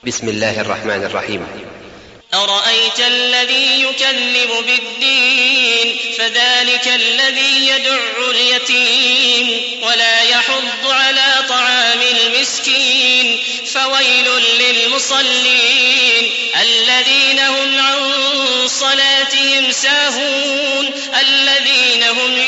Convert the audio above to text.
بسم الله الرحمن الرحيم. أرأيت الذي يكذب بالدين فذلك الذي يدع اليتيم ولا يحض على طعام المسكين فويل للمصلين الذين هم عن صلاتهم ساهون الذين هم